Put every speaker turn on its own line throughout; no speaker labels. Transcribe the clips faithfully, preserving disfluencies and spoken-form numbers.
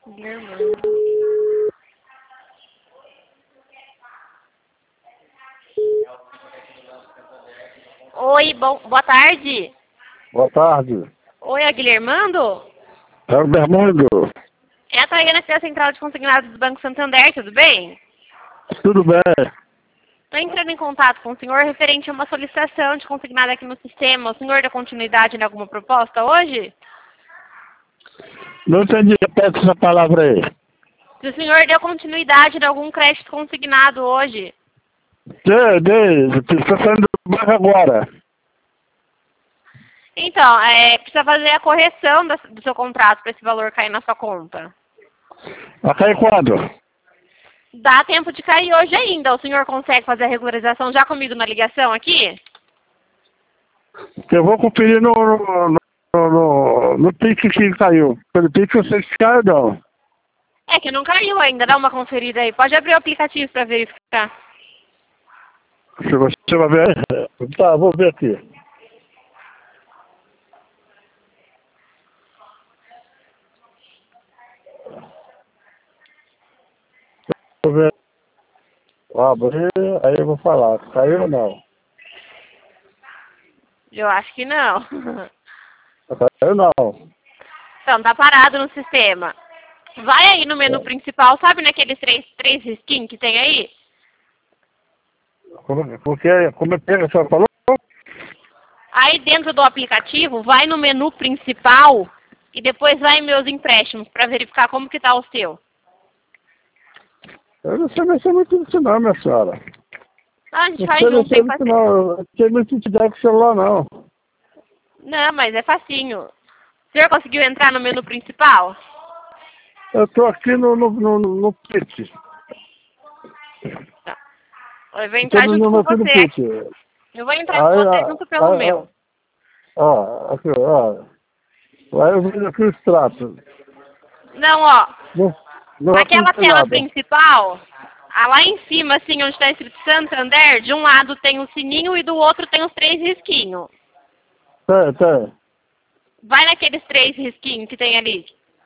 Guilhermando. Oi, bom, boa tarde.
Boa tarde.
Oi, é Guilhermando?
É o Bermundo.
É a Tayana aqui da Central de Consignados do Banco Santander, tudo bem?
Tudo bem?
Estou entrando em contato com o senhor referente a uma solicitação de consignado aqui no sistema. O senhor dá continuidade em alguma proposta hoje?
Não entendi, repete essa palavra aí.
Se o senhor deu continuidade em algum crédito consignado hoje?
Dei, dei, estou saindo do banco agora.
Então, é, precisa fazer a correção da, do seu contrato para esse valor cair na sua conta.
Vai cair quando?
Dá tempo de cair hoje ainda. O senhor consegue fazer a regularização já comigo na ligação aqui?
Eu vou conferir no, no, no, no, no pique que caiu. Pelo pique eu sei que caiu não.
É que não caiu ainda, dá uma conferida aí. Pode abrir o aplicativo para verificar.
Se você vai ver aí. Tá, vou ver aqui. Vou ver. Abrir, aí eu vou falar. Caiu ou não?
Eu acho que não.
Caiu não.
Então, tá parado no sistema. Vai aí no menu principal, sabe naqueles três, três risquinhos que tem aí?
Como, porque, como é que a senhora falou?
Aí dentro do aplicativo, vai no menu principal e depois vai em meus empréstimos para verificar como que tá o seu.
Eu não sei mexer muito disso não, minha senhora.
Ah, a gente
Não
faz
sei
junto,
mexer
tem
muito
facinho.
não. Eu não tenho muito intimidade com o celular não.
Não, mas é facinho. O senhor conseguiu entrar no menu principal?
Eu tô aqui no, no, no, no Pit.
Tá. Eu vou
Eu tô
entrar
no,
junto
no,
com
aqui no
você.
Pit.
Eu vou entrar com
Aí,
você
aí,
junto pelo meu.
ó, aqui, ó. Aí eu vejo aqui o extrato.
Não, ó.
Não, não
Naquela
acontece
tela
nada.
principal, ah, lá em cima, assim, onde está escrito Santander, de um lado tem o sininho e do outro tem os três risquinhos.
Tem, tem.
Vai naqueles três risquinhos que tem ali.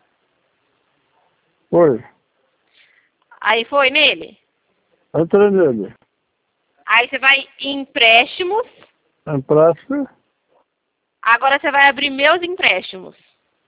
Foi.
Aí foi nele.
Entrei nele.
Aí você vai em empréstimos.
Empréstimo.
Agora você vai abrir meus empréstimos.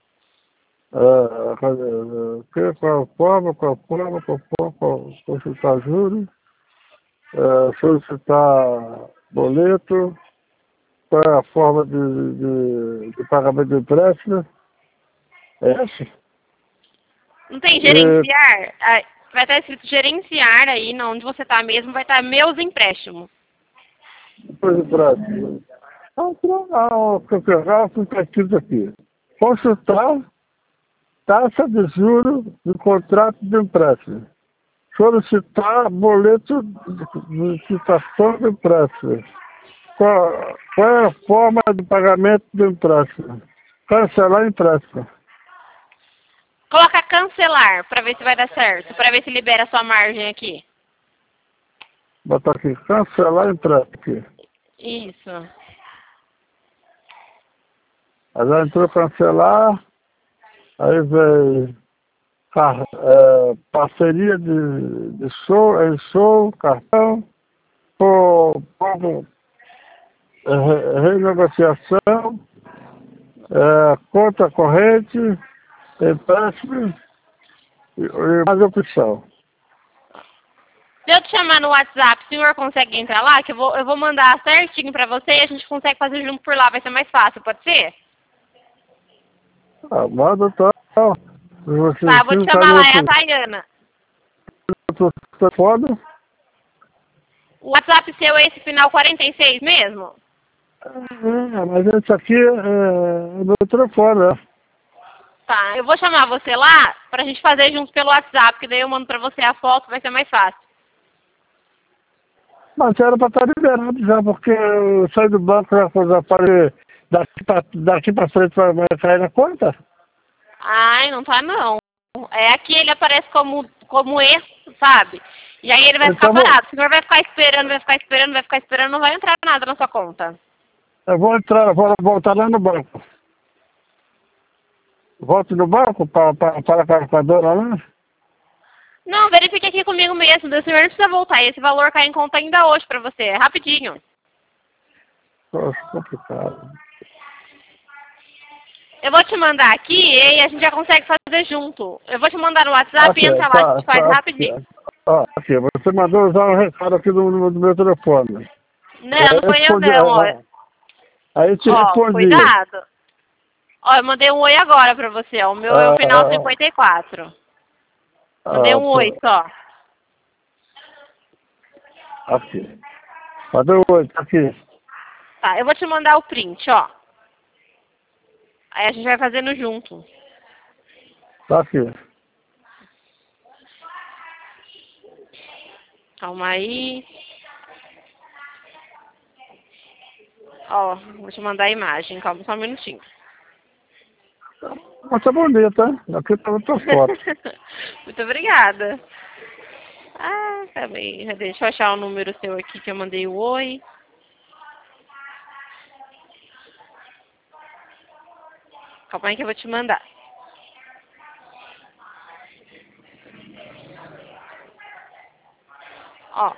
É, cadê? É, qual a forma, qual a forma, qual a forma, qual, consultar juros, é, solicitar boleto, qual é a forma de, de, de pagamento de empréstimo. É esse?
Não tem
E,
gerenciar? Ah, vai estar escrito gerenciar aí, não, onde você está mesmo, vai estar meus empréstimos.
depois empréstimo. Ah, pronto. Ah, o campeonato fica escrito aqui. Consultar taxa de juros do contrato de empréstimo. Solicitar boleto de citação do empréstimo. Qual, qual é a forma de pagamento do empréstimo? Cancelar empréstimo.
Coloca cancelar, para ver se vai dar certo, para ver se libera a sua margem aqui.
Botar aqui, cancelar empréstimo. Aqui.
Isso.
Aí já entrou cancelar, aí vem car, é, parceria de, de show, em show, cartão, por, por é, renegociação, é, conta corrente, empréstimo e, e mais opção.
Se eu te chamar no WhatsApp, o senhor consegue entrar lá? Que eu vou, eu vou mandar certinho pra você e a gente consegue fazer junto por lá, vai ser mais fácil, pode ser?
Ah, manda tá. Você
Tá, eu vou te
tá
chamar
no
lá, é a
outro,
Tayana.
outro telefone?
O WhatsApp seu é esse final quarenta e seis mesmo?
É, mas esse aqui é meu telefone, né?
Tá, eu vou chamar você lá pra gente fazer junto pelo WhatsApp, que daí eu mando pra você a foto, vai ser mais fácil.
Mas era pra estar liberado já, porque eu saí do banco pra fazer aparelho daqui pra, daqui pra frente vai vai cair na conta?
Ai, não tá não. É aqui ele aparece como, como erro, sabe? E aí ele vai ficar
Então vou,
parado. O senhor vai ficar esperando, vai ficar esperando, vai ficar esperando, não vai entrar nada na sua conta.
eu vou entrar, eu vou voltar lá no banco. Volto no banco para para para a calculadora lá?
Não, verifique aqui comigo mesmo. O senhor não precisa voltar. Esse valor cai em conta ainda hoje pra você. É rapidinho.
Poxa, complicado.
Eu vou te mandar aqui e a gente já consegue fazer junto. Eu vou te mandar no WhatsApp
Aqui,
e entra lá, a
tá,
gente faz
tá, aqui.
rapidinho.
Ó, aqui, você mandou usar o recado aqui do, do, do meu telefone.
Não,
Aí
não
eu
foi eu
respondi,
não, ó.
aí aí eu te
Ó,
respondi.
cuidado. Ó, eu mandei um oi agora pra você, ó. O meu é o final
Ah,
cinquenta e quatro. Mandei
ah,
um oi
pô,
só.
aqui. Mandou oi, tá aqui.
Tá, eu vou te mandar o print, ó. Aí a gente vai fazendo junto.
Tá aqui.
Calma aí. Ó, vou te mandar a imagem. Calma só um minutinho.
Mas tá bonita, hein? Aqui tá outra foto.
Muito obrigada. Ah, peraí. Deixa eu achar o número seu aqui que eu mandei o oi. Calma aí que eu vou te mandar. Ó.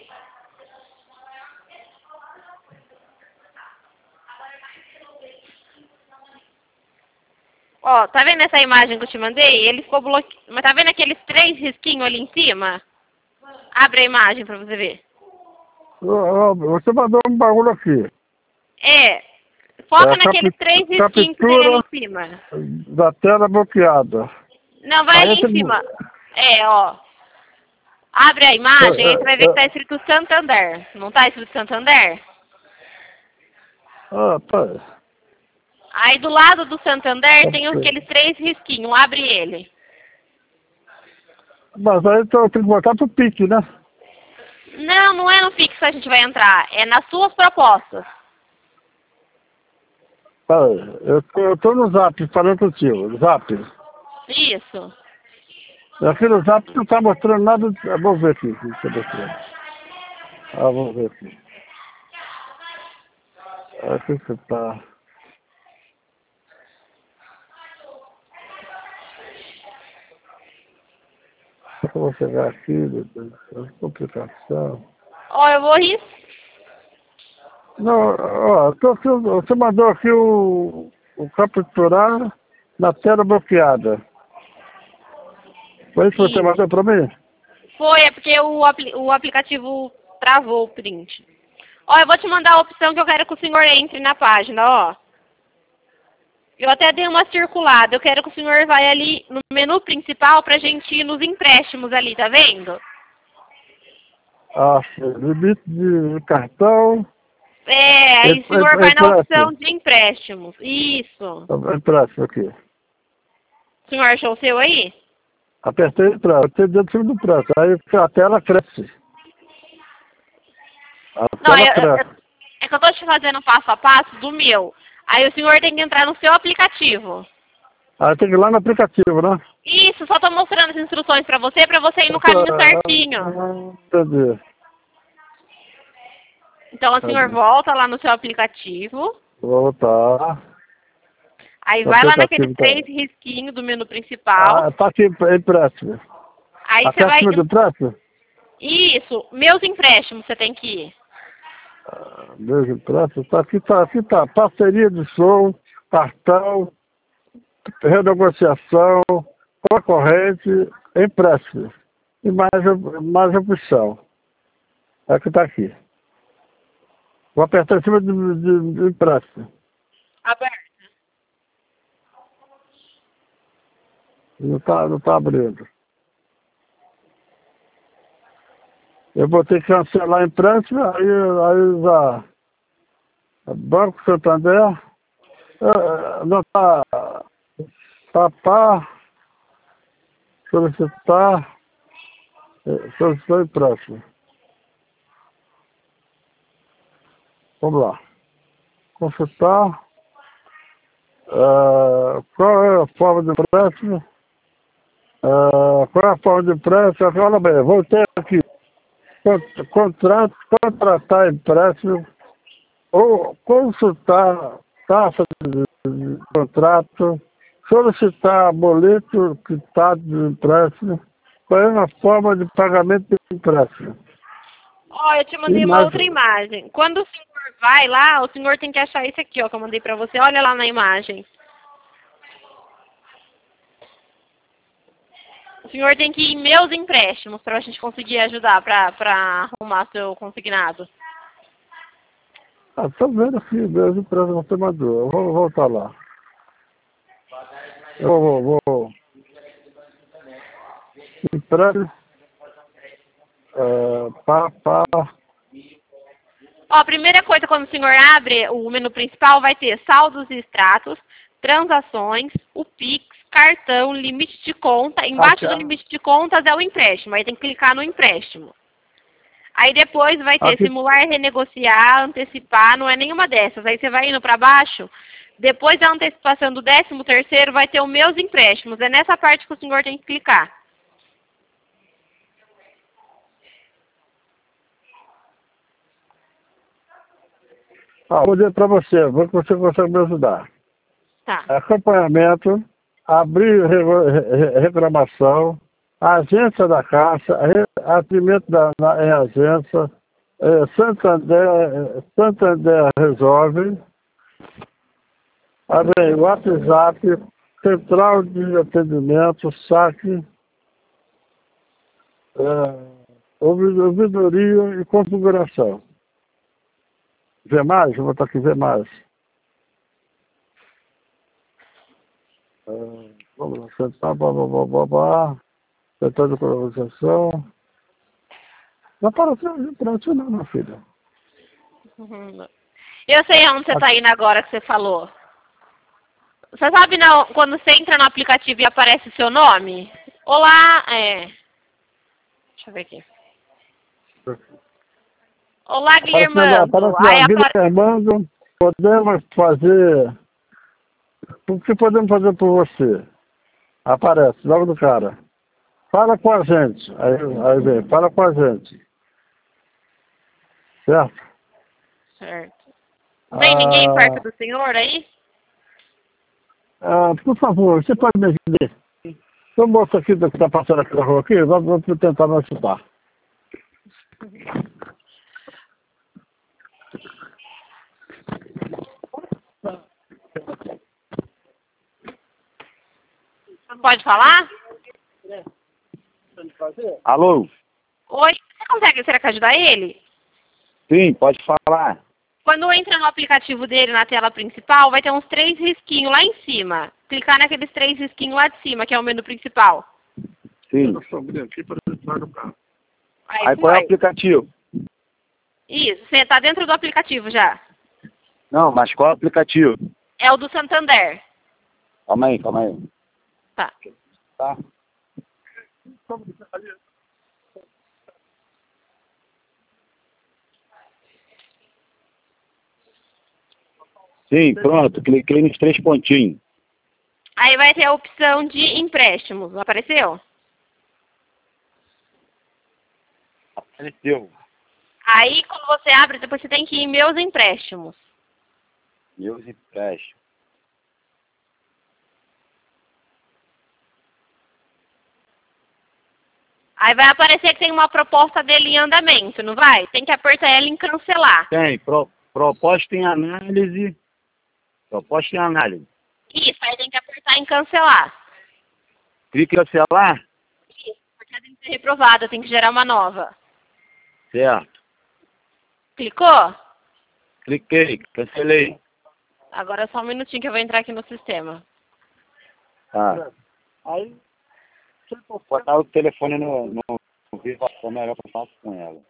Ó, tá vendo essa imagem que eu te mandei? Ele ficou bloqueado. Mas tá vendo aqueles três risquinhos ali em cima? Abre a imagem pra você ver.
Ó, ó, você mandou um bagulho aqui.
É. Foca
É,
naqueles
capi-
três risquinhos que tem ali
captura
em cima.
da tela bloqueada.
Não, vai
Aí
ali
eu
em
tenho...
cima. É, ó. Abre a
É,
imagem, aí você vai ver
é,
que
é,
tá escrito Santander. Não tá escrito Santander?
ah, tá.
Aí do lado do Santander tem
Ok.
aqueles três risquinhos. Abre ele.
Mas aí então eu tenho que botar pro pique, né?
Não, não é no Pix que a gente vai entrar. É nas suas propostas.
Peraí, eu tô, eu tô no Zap falando contigo, Zap.
Isso.
Aqui no Zap não tá mostrando nada. de- ah, vou ver aqui, deixa eu ver aqui. Ah, vou ver aqui. Aqui que tá. Eu vou chegar aqui, depois, complicação.
Ó, eu vou rir.
Não, ó, tô aqui, você mandou aqui o, o capturar na tela bloqueada. Foi isso que você
Isso.
mandou pra mim?
Foi, é porque o, apli o aplicativo travou o print. Ó, eu vou te mandar a opção que eu quero que o senhor entre na página, ó. Eu até dei uma circulada. Eu quero que o senhor vá ali no menu principal pra gente ir nos empréstimos ali, tá vendo?
Ah, limite de cartão.
É, aí o senhor vai na opção
Empréstimo.
de empréstimos. Isso.
Empréstimo aqui.
O senhor achou o seu aí?
Apertei empréstimo. Apertei dentro do empréstimo. Aí a tela cresce. A
Não,
tela
eu, eu-
cresce.
eu- é que eu tô te fazendo passo a passo do meu. Aí o senhor tem que entrar no seu aplicativo.
Aí tem que ir lá no aplicativo, né?
Isso, só tô mostrando as instruções pra você, pra você ir no caminho certinho.
Entendi.
Então o senhor
Entendi.
volta lá no seu aplicativo.
Vou voltar.
Aí
O
vai lá naqueles
aplicativo tá.
três risquinhos do menu principal.
Ah, tá aqui, empréstimo.
Aí
Aqui
você vai...
acima do empréstimo?
Isso, meus empréstimos você tem que ir.
Ah, meus empréstimos. Tá aqui, tá aqui, tá. Parceria de som, cartão, renegociação, concorrente, empréstimo. E mais, mais opção. É que tá aqui. Vou apertar em cima do, do, do empréstimo.
Aberto.
Não tá, não tá abrindo. Eu vou ter que cancelar empréstimo, aí, aí já. Banco Santander, eh, não tá. Papar, solicitar, eh, solicitar empréstimo. Vamos lá. Consultar. eh, qual é a forma de empréstimo? Eh, qual é a forma de empréstimo? Olha bem, voltei aqui. Con- Contrato, contratar empréstimo ou consultar taxa de de contrato, solicitar boleto quitado do empréstimo, qual é a forma de pagamento do empréstimo.
Ó, eu te mandei uma outra imagem. Quando o senhor vai lá, o senhor tem que achar isso aqui, ó, que eu mandei pra você. Olha lá na imagem. O senhor tem que ir em meus empréstimos pra gente conseguir ajudar pra, pra arrumar seu consignado.
Ah, tô vendo aqui, meus empréstimos tomador. Eu vou voltar lá. Eu vou, vou, vou. Empréstimo. É, pá, pá.
Ó, a primeira coisa, quando o senhor abre o menu principal, vai ter saldos e extratos, transações, o Pix, cartão, limite de conta. Embaixo do limite de contas é o empréstimo. Aí tem que clicar no empréstimo. Aí depois vai ter
Aqui.
simular, renegociar, antecipar, não é nenhuma dessas. Aí você vai indo para baixo, depois da antecipação do décimo terceiro vai ter os meus empréstimos. É nessa parte que o senhor tem que clicar.
Ah, vou dizer para você, vou que você consegue me ajudar.
Tá.
Acompanhamento, abrir re- reclamação, agência da Caixa, re- atendimento da na, em agência, eh, Santander, Santander resolve, aí, WhatsApp, central de atendimento, saque, eh, ouvi- ouvidoria e configuração. Vê mais? Vou botar aqui, vê mais. Eh, vamos lá, central, blá, blá, blá, blá, blá, central de colonização. Não apareceu de trânsito não, meu filho.
Uhum. Eu sei onde você está indo agora que você falou. Você sabe não, quando você entra no aplicativo e aparece o seu nome? Olá, é... Deixa eu ver aqui. Olá, Guilhermando.
Aparece
Aí
lá,
apare...
Guilhermando, podemos fazer... O que podemos fazer por você? Aparece, logo do cara. Fala com a gente. Aí, aí vem, fala com a gente. Certo?
Certo. Não tem ninguém perto
Ah,
do senhor aí?
ah, por favor, você pode me ajudar? Tem um moço aqui que está passando aqui na rua aqui, vamos, vamos tentar me ajudar.
Pode falar?
Alô?
Oi, você consegue, será que ajudar ele?
Sim, pode falar.
Quando entra no aplicativo dele na tela principal, vai ter uns três risquinhos lá em cima. Clicar naqueles três risquinhos lá de cima, que é o menu principal.
Sim.
Aí,
Aí qual é o aplicativo?
Isso, você está dentro do aplicativo já.
Não, mas qual é o aplicativo?
É o do Santander.
Calma aí, calma aí.
Tá.
Tá. Sim, pronto. Cliquei nos três pontinhos.
Aí vai ter a opção de empréstimos. Apareceu?
Apareceu.
Aí, quando você abre, depois você tem que ir em meus empréstimos.
Meus empréstimos.
Aí vai aparecer que tem uma proposta dele em andamento, não vai? Tem que apertar ela em cancelar.
Tem. Pro, proposta em análise. Proposta em análise.
Isso, aí tem que apertar em cancelar.
Clique em cancelar.
Isso, porque tem que ser reprovada, tem que gerar uma nova.
Certo.
Clicou?
Cliquei. Cancelei.
Agora é só um minutinho que eu vou entrar aqui no sistema.
Tá. Aí, deixa eu botar o telefone no, no, no vibração melhor que eu faço com ela.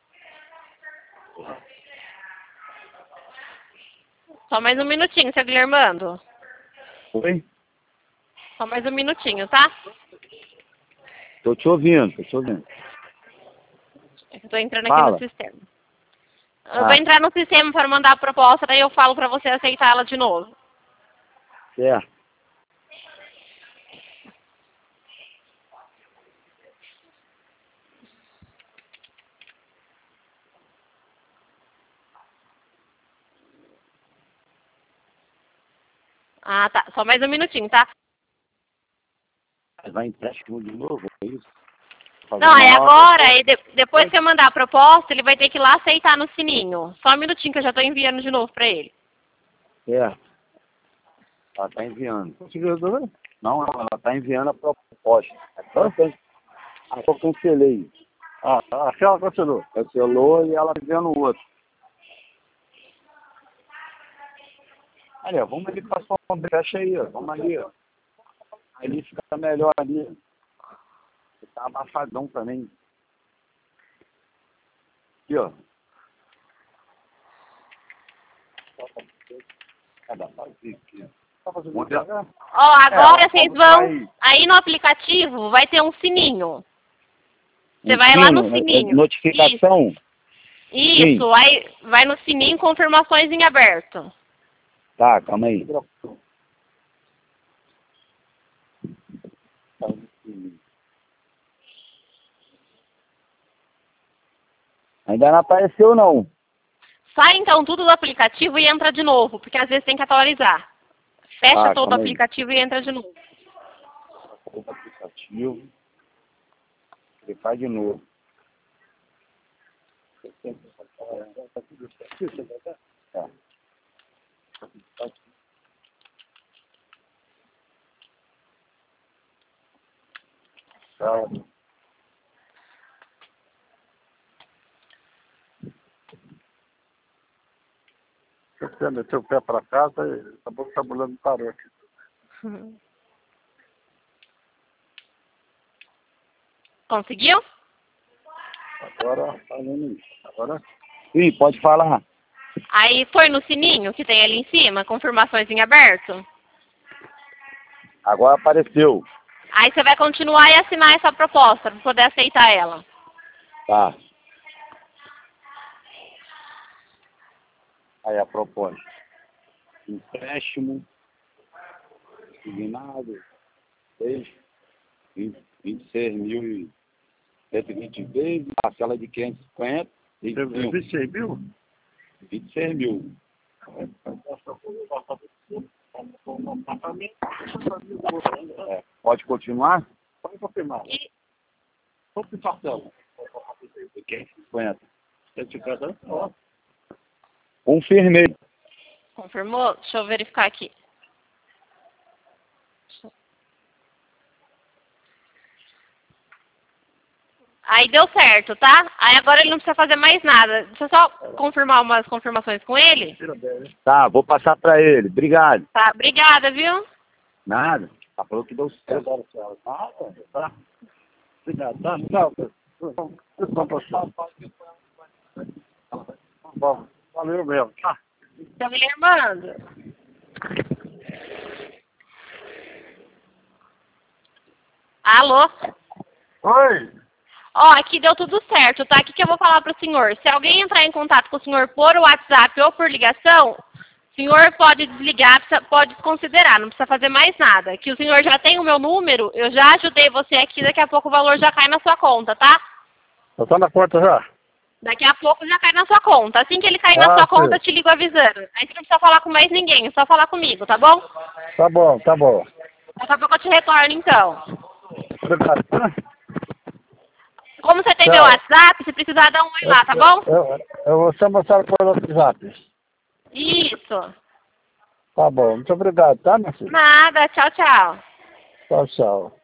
Só mais um minutinho, seu Guilhermando.
Oi?
Só mais um minutinho, tá?
Tô te ouvindo, tô te ouvindo.
É que eu tô entrando
Fala.
aqui no sistema. Eu
Ah.
vou entrar no sistema para mandar a proposta, daí eu falo para você aceitar ela de novo.
Certo.
Ah, tá. Só mais um minutinho, tá?
dar empréstimo de novo, é isso? Fazer
Não, é
uma nova
agora,
proposta.
e de, depois que eu mandar a proposta, ele vai ter que ir lá aceitar no sininho. Só um minutinho que eu já tô enviando de novo pra ele.
É. Ela tá enviando.
Conseguiu resolver?
Não, ela tá enviando a proposta. Agora ah, eu cancelei.
Ah, aquela cancelou.
Cancelou e ela tá enviando o outro. Olha, vamos ali pra sua brecha aí, ó. Vamos ali, ó. Ali fica melhor ali. Você tá abafadão também. Aqui, ó. Cada vazio aqui.
Tá fazendo
Onde
devagar?
Ó, agora
É,
vocês
vamos
vão,
sair.
aí no aplicativo vai ter um sininho. Você
Um
vai lá no
sino, é- é
sininho.
notificação.
Isso, isso, aí vai no sininho, confirmações em aberto.
Tá, calma aí. Ainda não apareceu, não.
Sai então tudo do aplicativo e entra de novo, porque às vezes tem que atualizar. Fecha
Ah,
todo o
calma aí.
aplicativo e entra de novo.
O aplicativo. Clicar de novo. Tá. Tá.
Você meteu o pé pra casa e acabou que a mulher não parou aqui.
Conseguiu?
Agora, falando isso. Agora,
Sim, pode falar.
Aí foi no sininho que tem ali em cima, confirmações em aberto.
Agora apareceu.
Aí você vai continuar e assinar essa proposta para poder aceitar ela.
Tá. Aí a proposta. Empréstimo. Signado. Seis. vinte e seis mil e cento e vinte vezes. Parcela de quinhentos e cinquenta. vinte e cinco.
vinte e seis mil?
vinte e seis mil. É, pode continuar?
Pode confirmar.
E,
Quanto de parcela?
quinhentos e cinquenta.
cento e cinquenta? Ó.
Confirmei.
confirmou? Deixa eu verificar aqui. Aí deu certo, tá? Aí agora ele não precisa fazer mais nada. Deixa eu só confirmar umas confirmações com ele.
Tira bem.
Tá, vou passar pra ele. Obrigado.
Tá, obrigada, viu?
Nada. Tá falando que deu certo.
Agora, senhora. Nada, tá? Obrigado, tá? Tchau. Bom, valeu mesmo, tá?
Seu Guilhermando. Alô?
Oi!
Ó, aqui deu tudo certo, tá? O que, que eu vou falar pro senhor? Se alguém entrar em contato com o senhor por WhatsApp ou por ligação, o senhor pode desligar, precisa- pode desconsiderar, não precisa fazer mais nada. Que o senhor já tem o meu número, eu já ajudei você aqui, daqui a pouco o valor já cai na sua conta, tá?
Já tá na porta já?
Daqui a pouco já cai na sua conta. Assim que ele cair
Ah,
na sua
sim.
conta, eu te ligo avisando. Aí você não precisa falar com mais ninguém, é só falar comigo, tá bom?
Tá bom, tá bom.
Daqui a pouco eu te retorno, então.
Obrigado.
Como você tem
Tchau.
meu WhatsApp, se precisar dar um oi lá, tá bom?
Eu, eu vou chamar a senhora pelo WhatsApp.
Isso.
Tá bom, muito obrigado, tá, meu filho?
Nada, tchau, tchau.
Tchau, tchau.